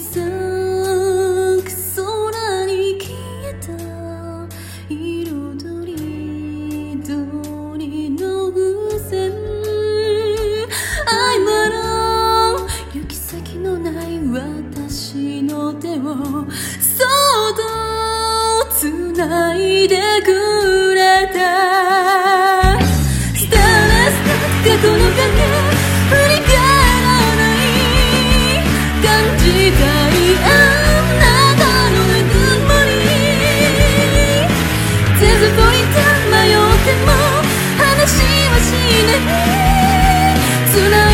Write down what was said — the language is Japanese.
咲く空に消えた彩り通りの風船曖昧な行き先のない私の手をそっと繋いでくれたスターレスな過去の影振り返らない感じたいあなたのぬくもり手づといて迷っても話はしない